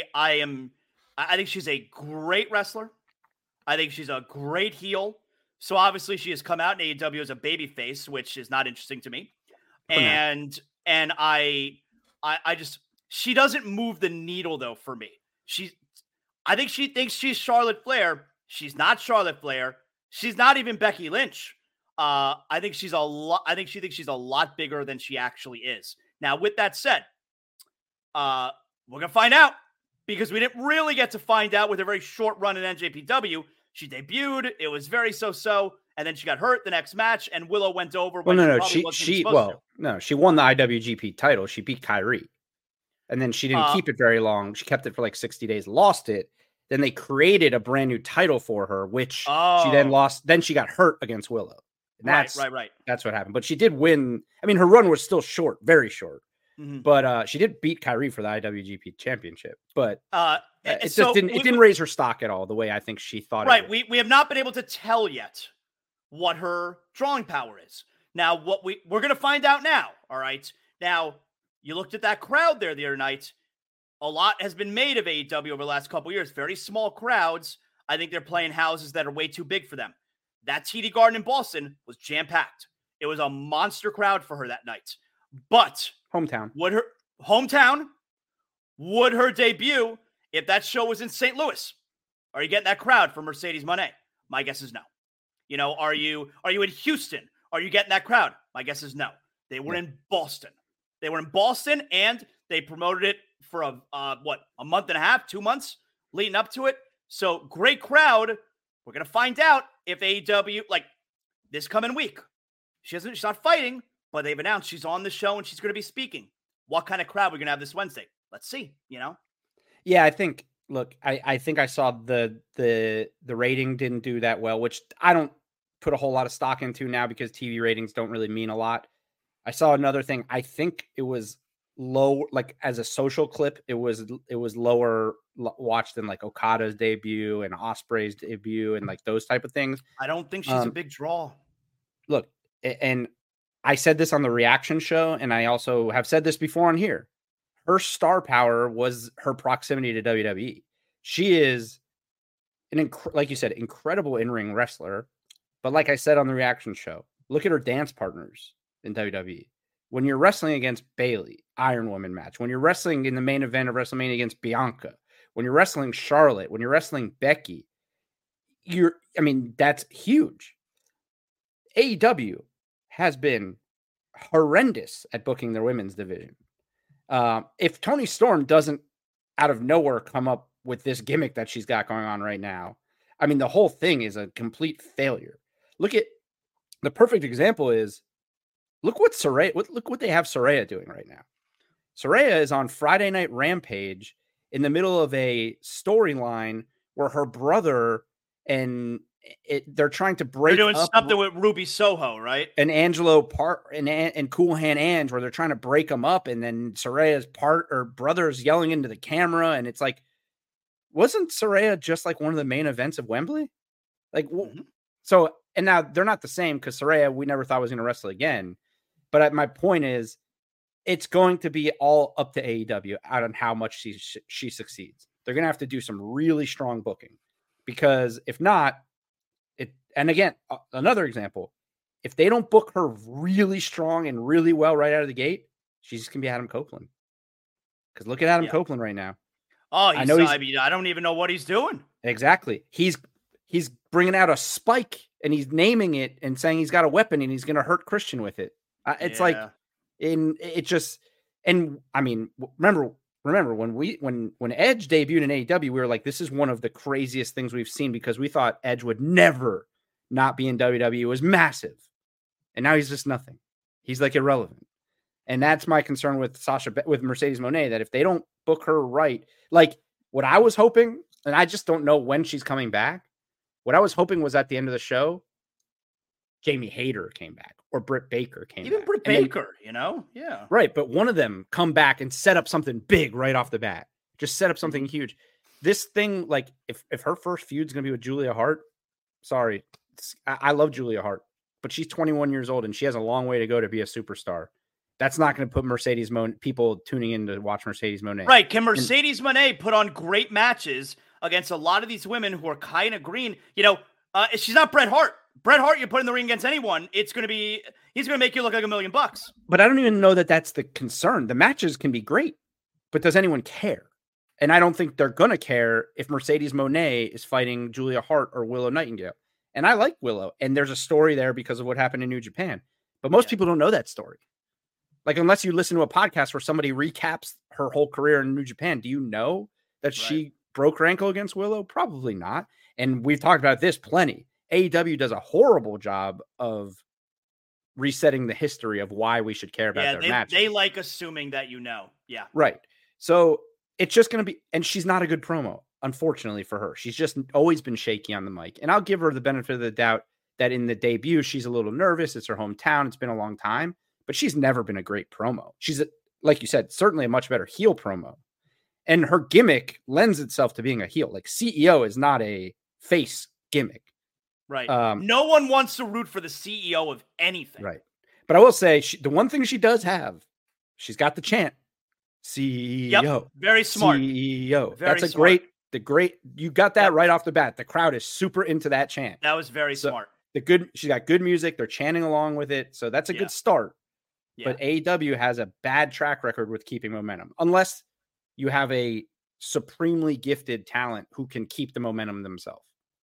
think she's a great wrestler. I think she's a great heel. So obviously she has come out in AEW as a babyface, which is not interesting to me. And I just, she doesn't move the needle though for me. I think she thinks she's Charlotte Flair. She's not Charlotte Flair. She's not even Becky Lynch. I think she thinks she's a lot bigger than she actually is. Now, with that said, we're gonna find out, because we didn't really get to find out with a very short run in NJPW. She debuted, it was very so, and then she got hurt the next match, and Willow went over. She won the IWGP title. She beat Kyrie, and then she didn't keep it very long. She kept it for like 60 days, lost it. Then they created a brand new title for her, which she then lost. Then she got hurt against Willow. And right. That's what happened. But she did win. I mean, her run was still short, very short. Mm-hmm. But she did beat Kyrie for the IWGP championship. But it didn't raise her stock at all the way I think she thought. Right. We have not been able to tell yet what her drawing power is. Now, we're going to find out now. All right. Now, you looked at that crowd there the other night. A lot has been made of AEW over the last couple of years. Very small crowds. I think they're playing houses that are way too big for them. That TD Garden in Boston was jam-packed. It was a monster crowd for her that night. But hometown. Would her debut if that show was in St. Louis? Are you getting that crowd for Mercedes Moné? My guess is no. You know, are you in Houston? Are you getting that crowd? My guess is no. They were in Boston. They were in Boston, and they promoted it for a month and a half, 2 months leading up to it. So great crowd. We're going to find out if AEW, like this coming week, she's not fighting, but they've announced she's on the show and she's going to be speaking. What kind of crowd we're going to have this Wednesday? Let's see, you know? Yeah, I think I saw the rating didn't do that well, which I don't put a whole lot of stock into now because TV ratings don't really mean a lot. I saw another thing. I think it was low, like as a social clip, it was lower watched than like Okada's debut and Ospreay's debut and like those type of things. I don't think she's a big draw. Look, and I said this on the reaction show, and I also have said this before on here. Her star power was her proximity to WWE. She is like you said, incredible in-ring wrestler. But like I said on the reaction show, look at her dance partners in WWE. When you're wrestling against Bayley, Iron Woman match, when you're wrestling in the main event of WrestleMania against Bianca, when you're wrestling Charlotte, when you're wrestling Becky, that's huge. AEW has been horrendous at booking their women's division. If Toni Storm doesn't out of nowhere come up with this gimmick that she's got going on right now, I mean, the whole thing is a complete failure. Look at the perfect example is look what they have Saraya doing right now. Saraya is on Friday Night Rampage in the middle of a storyline where her brother and they're trying to break. They're doing up something with Ruby Soho, right? And Angelo and Cool Hand Ange, where they're trying to break them up, and then Saraya's brother's yelling into the camera, and it's like, wasn't Saraya just like one of the main events of Wembley? Like, so, and now they're not the same because Saraya we never thought was going to wrestle again. But my point is, it's going to be all up to AEW out on how much she succeeds. They're going to have to do some really strong booking because if not, and again, another example, if they don't book her really strong and really well right out of the gate, she's just going to be Adam Copeland. Because look at Adam Copeland right now. Oh, I don't even know what he's doing. Exactly. He's bringing out a spike and he's naming it and saying he's got a weapon and he's going to hurt Christian with it. It's like, and I mean, remember when Edge debuted in AEW, we were like, this is one of the craziest things we've seen because we thought Edge would never not be in WWE. It was massive. And now he's just nothing. He's like irrelevant. And that's my concern with with Mercedes Moné, that if they don't book her right, like what I was hoping, and I just don't know when she's coming back. What I was hoping was at the end of the show, Jamie Hayter came back or Britt Baker came back. Even Britt Baker, Yeah. Right. But one of them come back and set up something big right off the bat. Just set up something huge. This thing, like if her first feud's going to be with Julia Hart, sorry. I love Julia Hart, but she's 21 years old and she has a long way to go to be a superstar. That's not going to put people tuning in to watch Mercedes Moné. Right. Can Mercedes Moné put on great matches against a lot of these women who are kind of green? She's not Bret Hart. Bret Hart, you put in the ring against anyone, he's going to make you look like $1 million. But I don't even know that that's the concern. The matches can be great, but does anyone care? And I don't think they're going to care if Mercedes Moné is fighting Julia Hart or Willow Nightingale. And I like Willow, and there's a story there because of what happened in New Japan. But most people don't know that story. Like, unless you listen to a podcast where somebody recaps her whole career in New Japan, do you know that she broke her ankle against Willow? Probably not. And we've talked about this plenty. AEW does a horrible job of resetting the history of why we should care about their matches. They like assuming that you know. Yeah. Right. So it's just going to be, and she's not a good promo, unfortunately for her. She's just always been shaky on the mic. And I'll give her the benefit of the doubt that in the debut, she's a little nervous. It's her hometown. It's been a long time, but she's never been a great promo. She's, like you said, certainly a much better heel promo. And her gimmick lends itself to being a heel. Like CEO is not a face gimmick. Right. No one wants to root for the CEO of anything. Right. But I will say the one thing she does have, she's got the chant CEO. Yep. Very smart. CEO. Very That's smart. You got that right off the bat. The crowd is super into that chant. That was very smart. She got good music. They're chanting along with it. So that's a good start. Yeah. But AEW has a bad track record with keeping momentum, unless you have a supremely gifted talent who can keep the momentum themselves.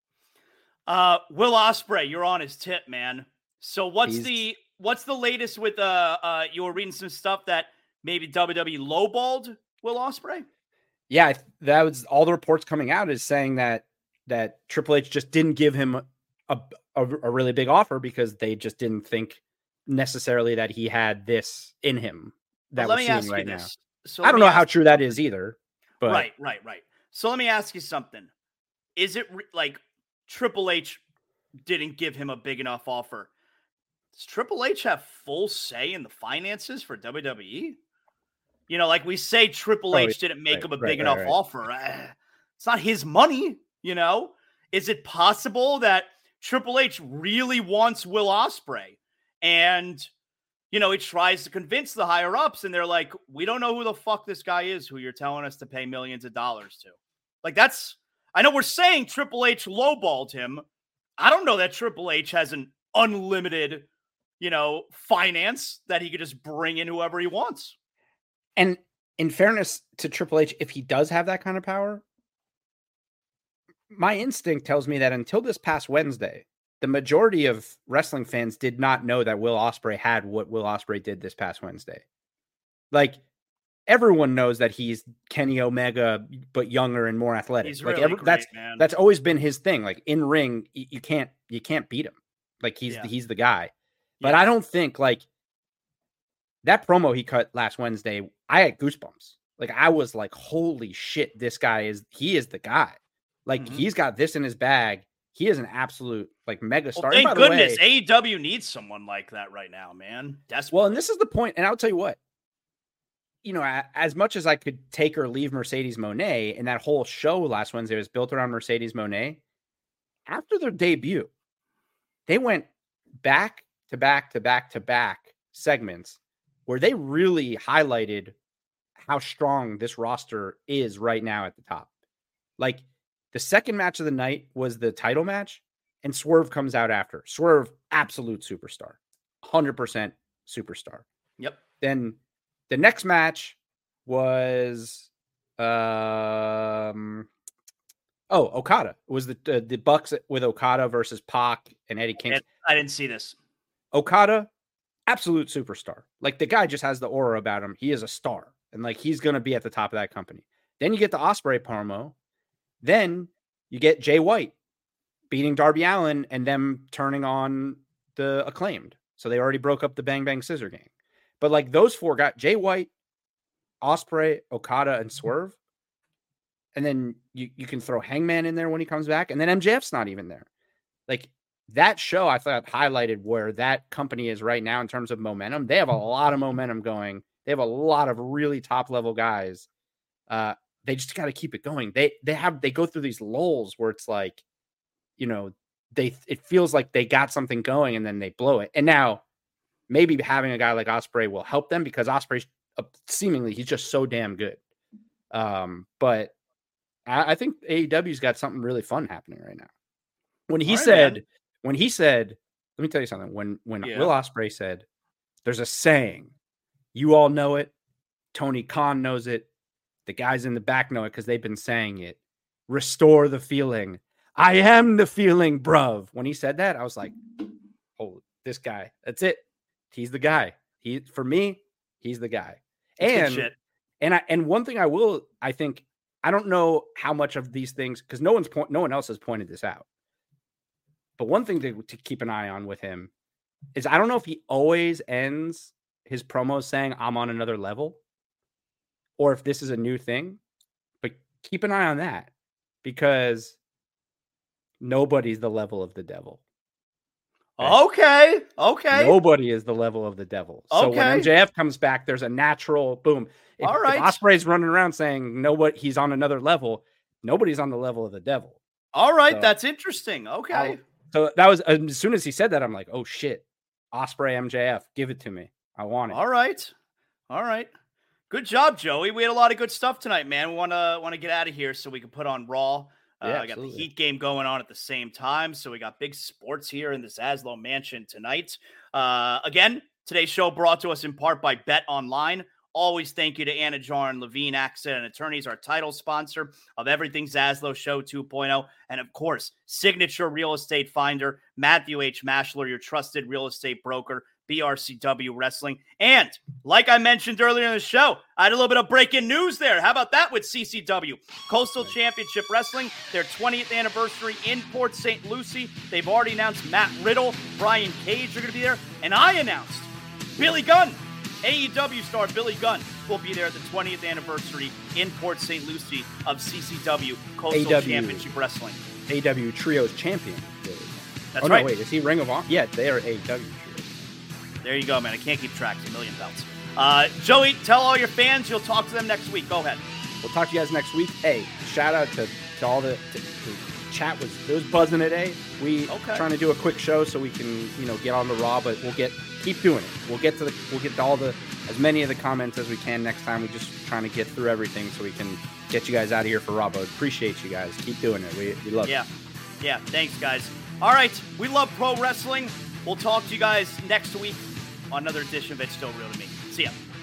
Will Ospreay, you're on his tip, man. So what's the latest with you were reading some stuff that maybe WWE lowballed Will Ospreay? Yeah, that was all the reports coming out is saying that Triple H just didn't give him a really big offer because they just didn't think necessarily that he had this in him that we're seeing right now. So I don't know how true that is either. But right. So let me ask you something. Is it like Triple H didn't give him a big enough offer? Does Triple H have full say in the finances for WWE? Like we say Triple H didn't make him a big enough offer. It's not his money, Is it possible that Triple H really wants Will Ospreay and, he tries to convince the higher ups and they're like, we don't know who the fuck this guy is who you're telling us to pay millions of dollars to. Like I know we're saying Triple H lowballed him. I don't know that Triple H has an unlimited, finance that he could just bring in whoever he wants. And in fairness to Triple H, if he does have that kind of power, my instinct tells me that until this past Wednesday, the majority of wrestling fans did not know that Will Ospreay had what Will Ospreay did this past Wednesday. Like, everyone knows that he's Kenny Omega, but younger and more athletic. He's like really great, man. That's always been his thing. Like, in ring, you can't beat him. Like, he's the guy. But I don't think, like, that promo he cut last Wednesday, I had goosebumps. Like, I was like, holy shit, he is the guy. Like, he's got this in his bag. He is an absolute, like, mega star. Well, thank goodness AEW needs someone like that right now, man. Desperately. Well, and this is the point. And I'll tell you what, you know, as much as I could take or leave Mercedes Moné, and that whole show last Wednesday was built around Mercedes Moné, after their debut, they went back to back to back to back segments where they really highlighted how strong this roster is right now at the top. Like, the second match of the night was the title match, and Swerve comes out after. Swerve, absolute superstar, 100% superstar. Yep. Then the next match was Okada. It was the Bucks with Okada versus Pac and Eddie Kingston. I didn't see this. Okada, absolute superstar. Like, the guy just has the aura about him. He is a star, and like, he's going to be at the top of that company. Then you get the Ospreay promo. Then you get Jay White beating Darby Allin and them turning on the Acclaimed. So they already broke up the Bang Bang Scissor Gang. But like, those four got Jay White, Ospreay, Okada, and Swerve. And then you can throw Hangman in there when he comes back. And then MJF's not even there. Like, that show, I thought, highlighted where that company is right now in terms of momentum. They have a lot of momentum going. They have a lot of really top level guys. They just got to keep it going. They go through these lulls where it's like, you know, it feels like they got something going and then they blow it. And now maybe having a guy like Ospreay will help them, because Ospreay's seemingly, he's just so damn good. But I think AEW's got something really fun happening right now. When he said, let me tell you something. When Will Ospreay said, there's a saying, you all know it, Tony Khan knows it, the guys in the back know it because they've been saying it. Restore the feeling. I am the feeling, bruv. When he said that, I was like, oh, this guy. That's it. He's the guy. For me, he's the guy. And one thing I think, I don't know how much of these things, because no one else has pointed this out. But one thing to keep an eye on with him is, I don't know if he always ends his promos saying, I'm on another level, or if this is a new thing, but keep an eye on that, because nobody's the level of the devil. Okay. Nobody is the level of the devil. So when MJF comes back, there's a natural boom. If Ospreay's running around saying he's on another level, nobody's on the level of the devil. All right, that's interesting. Okay. So that was, as soon as he said that, I'm like, oh shit, Ospreay, MJF, give it to me. I want it. All right. Good job, Joey. We had a lot of good stuff tonight, man. We want to get out of here so we can put on Raw. I got the Heat game going on at the same time, so we got big sports here in the Zaslow Mansion tonight. Again, today's show brought to us in part by Bet Online. Always thank you to Anna Jarn, Levine Accident Attorneys, our title sponsor of Everything Zaslow Show 2.0. And of course, Signature Real Estate Finder, Matthew H. Mashler, your trusted real estate broker, BRCW Wrestling. And like I mentioned earlier in the show, I had a little bit of breaking news there. How about that with CCW? Coastal Championship Wrestling, their 20th anniversary in Port St. Lucie. They've already announced Matt Riddle, Brian Cage are going to be there. And I announced Billy Gunn. AEW star Billy Gunn will be there at the 20th anniversary in Port St. Lucie of CCW Coastal Championship Wrestling. AEW Trios champion. That's right. No, wait, is he Ring of Honor? Yeah, they are AEW Trios. There you go, man. I can't keep track. It's a million belts. Joey, tell all your fans you'll talk to them next week. Go ahead. We'll talk to you guys next week. Hey, shout out to all the chat was buzzing today. We trying to do a quick show so we can get on the Raw, but keep doing it. We'll get to as many of the comments as we can next time. We're just trying to get through everything so we can get you guys out of here for Raw. But appreciate you guys. Keep doing it. We love it. Yeah. Thanks, guys. All right, we love pro wrestling. We'll talk to you guys next week on another edition of It's Still Real to Me. See ya.